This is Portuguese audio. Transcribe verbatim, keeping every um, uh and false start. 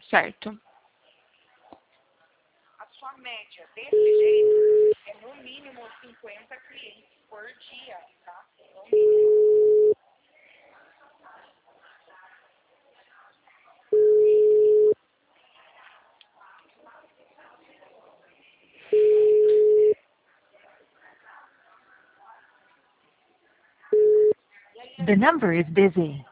Certo. A sua média desse jeito é no mínimo cinquenta clientes por dia, tá? No mínimo. The number is busy.